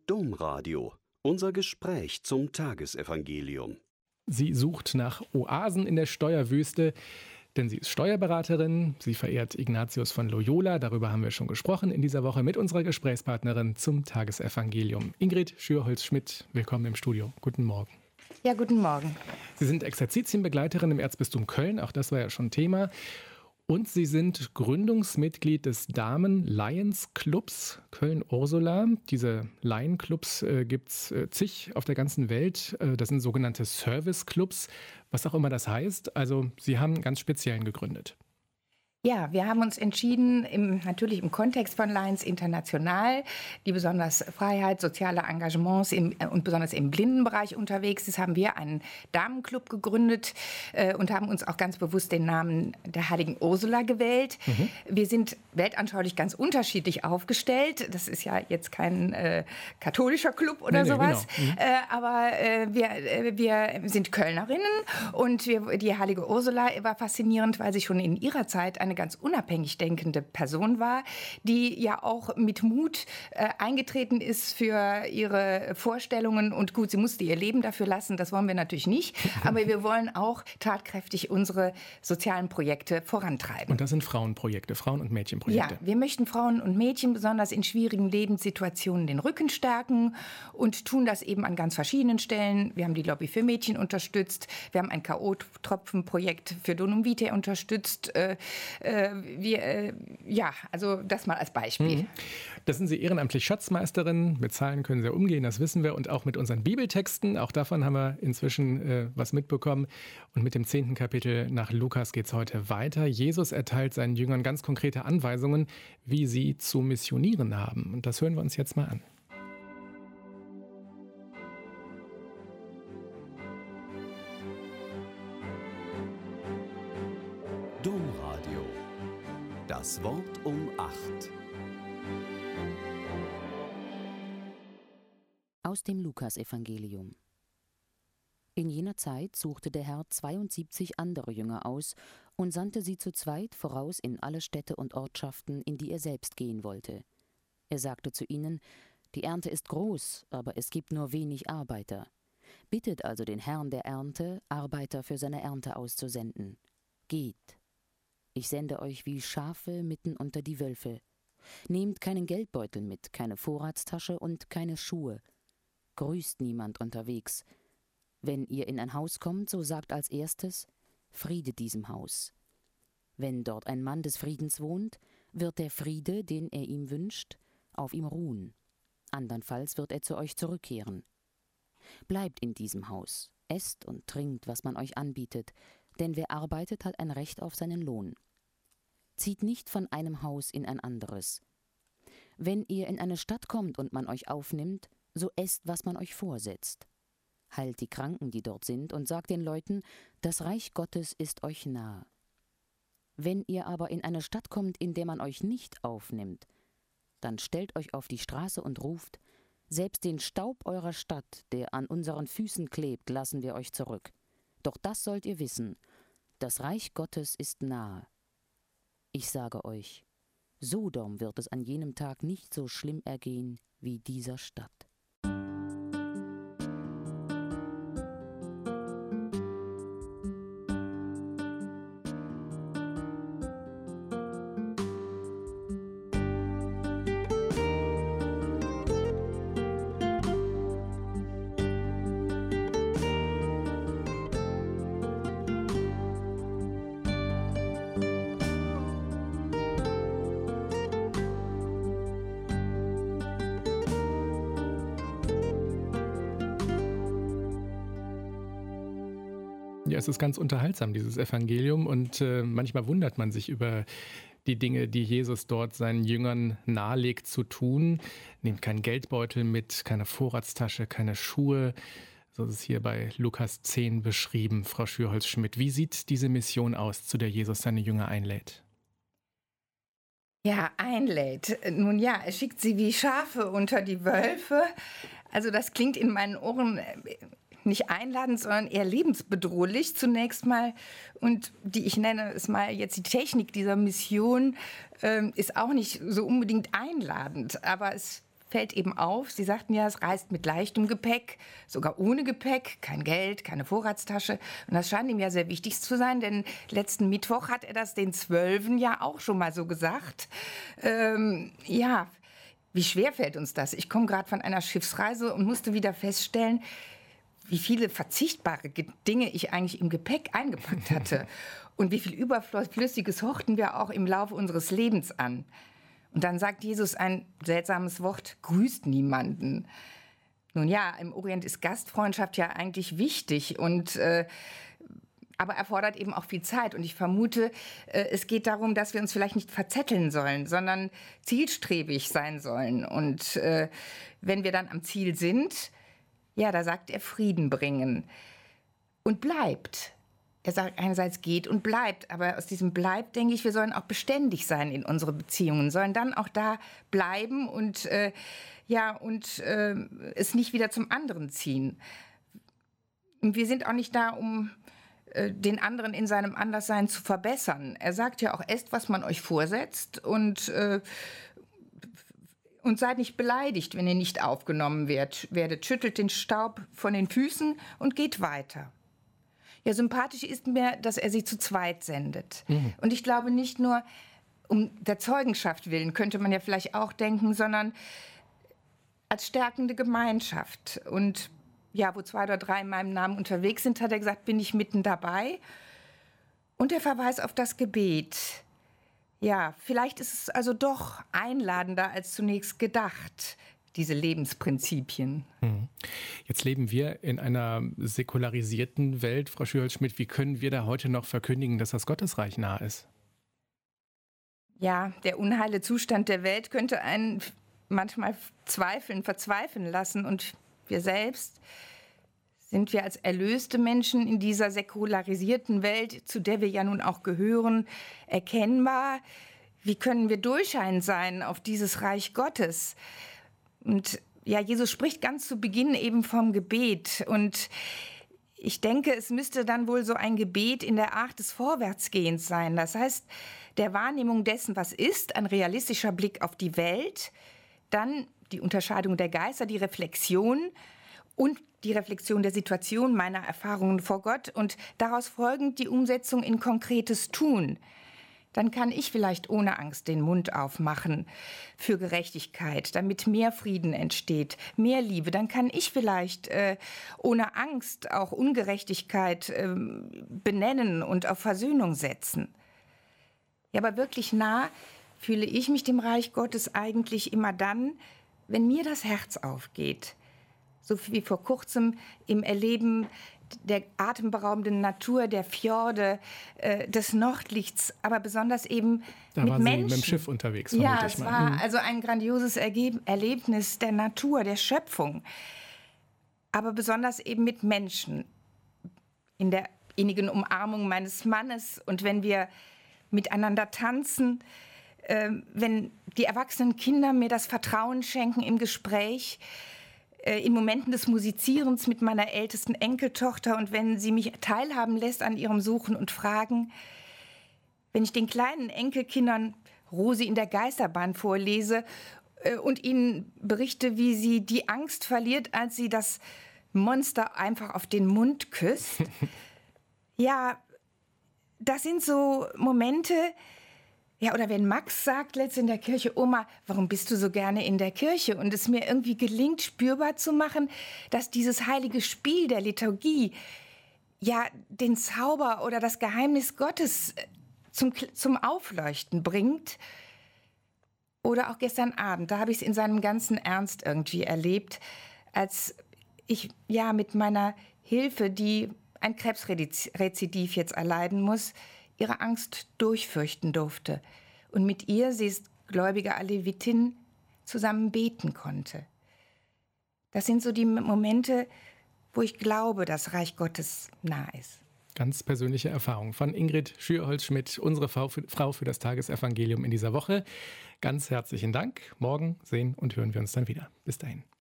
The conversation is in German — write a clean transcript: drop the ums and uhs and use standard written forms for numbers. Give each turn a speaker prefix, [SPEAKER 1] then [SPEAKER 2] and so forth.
[SPEAKER 1] Domradio. Unser Gespräch zum Tagesevangelium.
[SPEAKER 2] Sie sucht nach Oasen in der Steuerwüste, denn sie ist Steuerberaterin. Sie verehrt Ignatius von Loyola. Darüber haben wir schon gesprochen in dieser Woche mit unserer Gesprächspartnerin zum Tagesevangelium. Ingrid Schürholz-Schmidt, willkommen im Studio. Guten Morgen.
[SPEAKER 3] Ja, guten Morgen.
[SPEAKER 2] Sie sind Exerzitienbegleiterin im Erzbistum Köln, auch das war ja schon Thema. Und Sie sind Gründungsmitglied des Damen-Lions-Clubs Köln-Ursula. Diese Lion-Clubs gibt es zig auf der ganzen Welt. Das sind sogenannte Service-Clubs, was auch immer das heißt. Also Sie haben einen ganz speziellen gegründet.
[SPEAKER 3] Ja, wir haben uns entschieden, natürlich im Kontext von Lions International, die besonders Freiheit, soziale Engagements und besonders im Blindenbereich unterwegs ist, haben wir einen Damenclub gegründet und haben uns auch ganz bewusst den Namen der heiligen Ursula gewählt. Wir sind weltanschaulich ganz unterschiedlich aufgestellt. Das ist ja jetzt kein katholischer Club oder sowas, genau. Aber wir sind Kölnerinnen und die heilige Ursula war faszinierend, weil sie schon in ihrer Zeit eine ganz unabhängig denkende Person war, die ja auch mit Mut eingetreten ist für ihre Vorstellungen. Und gut, sie musste ihr Leben dafür lassen, das wollen wir natürlich nicht. Aber wir wollen auch tatkräftig unsere sozialen Projekte vorantreiben.
[SPEAKER 2] Und das sind Frauenprojekte, Frauen- und Mädchenprojekte.
[SPEAKER 3] Ja, wir möchten Frauen und Mädchen besonders in schwierigen Lebenssituationen den Rücken stärken und tun das eben an ganz verschiedenen Stellen. Wir haben die Lobby für Mädchen unterstützt, wir haben ein K.O.-Tropfen-Projekt für Donum Vitae unterstützt. Also das mal als Beispiel.
[SPEAKER 2] Das sind Sie ehrenamtlich Schatzmeisterin. Mit Zahlen können Sie ja umgehen, das wissen wir. Und auch mit unseren Bibeltexten. Auch davon haben wir inzwischen was mitbekommen. Und mit dem 10. Kapitel nach Lukas geht es heute weiter. Jesus erteilt seinen Jüngern ganz konkrete Anweisungen, wie sie zu missionieren haben. Und das hören wir uns jetzt mal an.
[SPEAKER 1] Domradio. Das Wort um 8.
[SPEAKER 4] Aus dem Lukasevangelium. In jener Zeit suchte der Herr 72 andere Jünger aus und sandte sie zu zweit voraus in alle Städte und Ortschaften, in die er selbst gehen wollte. Er sagte zu ihnen: Die Ernte ist groß, aber es gibt nur wenig Arbeiter. Bittet also den Herrn der Ernte, Arbeiter für seine Ernte auszusenden. Geht. Ich sende euch wie Schafe mitten unter die Wölfe. Nehmt keinen Geldbeutel mit, keine Vorratstasche und keine Schuhe. Grüßt niemand unterwegs. Wenn ihr in ein Haus kommt, so sagt als erstes: Friede diesem Haus. Wenn dort ein Mann des Friedens wohnt, wird der Friede, den er ihm wünscht, auf ihm ruhen. Andernfalls wird er zu euch zurückkehren. Bleibt in diesem Haus, esst und trinkt, was man euch anbietet, denn wer arbeitet, hat ein Recht auf seinen Lohn. Zieht nicht von einem Haus in ein anderes. Wenn ihr in eine Stadt kommt und man euch aufnimmt, so esst, was man euch vorsetzt. Heilt die Kranken, die dort sind, und sagt den Leuten: Das Reich Gottes ist euch nahe. Wenn ihr aber in eine Stadt kommt, in der man euch nicht aufnimmt, dann stellt euch auf die Straße und ruft: Selbst den Staub eurer Stadt, der an unseren Füßen klebt, lassen wir euch zurück. Doch das sollt ihr wissen: Das Reich Gottes ist nahe. Ich sage euch, Sodom wird es an jenem Tag nicht so schlimm ergehen wie dieser Stadt.
[SPEAKER 2] Ja, es ist ganz unterhaltsam, dieses Evangelium, und manchmal wundert man sich über die Dinge, die Jesus dort seinen Jüngern nahelegt zu tun. Nehmt keinen Geldbeutel mit, keine Vorratstasche, keine Schuhe. So ist es hier bei Lukas 10 beschrieben. Frau Schürholz-Schmidt, wie sieht diese Mission aus, zu der Jesus seine Jünger einlädt?
[SPEAKER 3] Ja, einlädt. Nun ja, er schickt sie wie Schafe unter die Wölfe. Also das klingt in meinen Ohren nicht einladend, sondern eher lebensbedrohlich zunächst mal. Und ich nenne es mal jetzt die Technik dieser Mission, ist auch nicht so unbedingt einladend. Aber es fällt eben auf, Sie sagten ja, es reist mit leichtem Gepäck, sogar ohne Gepäck, kein Geld, keine Vorratstasche. Und das scheint ihm ja sehr wichtig zu sein, denn letzten Mittwoch hat er das den Zwölfen ja auch schon mal so gesagt. Ja, wie schwer fällt uns das? Ich komme gerade von einer Schiffsreise und musste wieder feststellen, wie viele verzichtbare Dinge ich eigentlich im Gepäck eingepackt hatte. Und wie viel Überflüssiges horchten wir auch im Laufe unseres Lebens an. Und dann sagt Jesus ein seltsames Wort, grüßt niemanden. Nun ja, im Orient ist Gastfreundschaft ja eigentlich wichtig aber erfordert eben auch viel Zeit. Und ich vermute, es geht darum, dass wir uns vielleicht nicht verzetteln sollen, sondern zielstrebig sein sollen. Und wenn wir dann am Ziel sind, ja, da sagt er Frieden bringen und bleibt. Er sagt einerseits geht und bleibt, aber aus diesem bleibt, denke ich, wir sollen auch beständig sein in unsere Beziehungen, sollen dann auch da bleiben und es nicht wieder zum anderen ziehen. Und wir sind auch nicht da, um den anderen in seinem Anderssein zu verbessern. Er sagt ja auch, esst, was man euch vorsetzt und seid nicht beleidigt, wenn ihr nicht aufgenommen werdet. Schüttelt den Staub von den Füßen und geht weiter. Ja, sympathisch ist mir, dass er sie zu zweit sendet. Und ich glaube nicht nur um der Zeugenschaft willen, könnte man ja vielleicht auch denken, sondern als stärkende Gemeinschaft. Und ja, wo 2 oder 3 in meinem Namen unterwegs sind, hat er gesagt, bin ich mitten dabei. Und der Verweis auf das Gebet. Ja, vielleicht ist es also doch einladender als zunächst gedacht, diese Lebensprinzipien.
[SPEAKER 2] Jetzt leben wir in einer säkularisierten Welt, Frau Schürholz-Schmidt. Wie können wir da heute noch verkündigen, dass das Gottesreich nah ist?
[SPEAKER 3] Ja, der unheile Zustand der Welt könnte einen manchmal verzweifeln lassen. Und wir selbst, sind wir als erlöste Menschen in dieser säkularisierten Welt, zu der wir ja nun auch gehören, erkennbar? Wie können wir durchscheinend sein auf dieses Reich Gottes? Und ja, Jesus spricht ganz zu Beginn eben vom Gebet. Und ich denke, es müsste dann wohl so ein Gebet in der Art des Vorwärtsgehens sein. Das heißt, der Wahrnehmung dessen, was ist, ein realistischer Blick auf die Welt, dann die Unterscheidung der Geister, die Reflexion und die Reflexion der Situation meiner Erfahrungen vor Gott und daraus folgend die Umsetzung in konkretes Tun. Dann kann ich vielleicht ohne Angst den Mund aufmachen für Gerechtigkeit, damit mehr Frieden entsteht, mehr Liebe. Dann kann ich vielleicht ohne Angst auch Ungerechtigkeit benennen und auf Versöhnung setzen. Ja, aber wirklich nah fühle ich mich dem Reich Gottes eigentlich immer dann, wenn mir das Herz aufgeht. So wie vor kurzem im Erleben der atemberaubenden Natur, der Fjorde, des Nordlichts, aber besonders eben
[SPEAKER 2] da
[SPEAKER 3] mit
[SPEAKER 2] war
[SPEAKER 3] Menschen.
[SPEAKER 2] Sie mit dem Schiff unterwegs,
[SPEAKER 3] ja,
[SPEAKER 2] vermute ich
[SPEAKER 3] es
[SPEAKER 2] mal.
[SPEAKER 3] war also ein grandioses Erlebnis der Natur, der Schöpfung, aber besonders eben mit Menschen. In der innigen Umarmung meines Mannes und wenn wir miteinander tanzen, wenn die erwachsenen Kinder mir das Vertrauen schenken im Gespräch, in Momenten des Musizierens mit meiner ältesten Enkeltochter und wenn sie mich teilhaben lässt an ihrem Suchen und Fragen, wenn ich den kleinen Enkelkindern Rosi in der Geisterbahn vorlese und ihnen berichte, wie sie die Angst verliert, als sie das Monster einfach auf den Mund küsst. Ja, das sind so Momente. Ja, oder wenn Max sagt letztens in der Kirche, Oma, warum bist du so gerne in der Kirche? Und es mir irgendwie gelingt, spürbar zu machen, dass dieses heilige Spiel der Liturgie ja den Zauber oder das Geheimnis Gottes zum Aufleuchten bringt. Oder auch gestern Abend, da habe ich es in seinem ganzen Ernst irgendwie erlebt, als ich ja mit meiner Hilfe, die ein Krebsrezidiv jetzt erleiden muss, ihre Angst durchfürchten durfte und mit ihr, sie ist gläubige Alevitin, zusammen beten konnte. Das sind so die Momente, wo ich glaube, dass Reich Gottes nah ist.
[SPEAKER 2] Ganz persönliche Erfahrung von Ingrid Schürholz-Schmidt, unsere Frau für das Tagesevangelium in dieser Woche. Ganz herzlichen Dank. Morgen sehen und hören wir uns dann wieder. Bis dahin.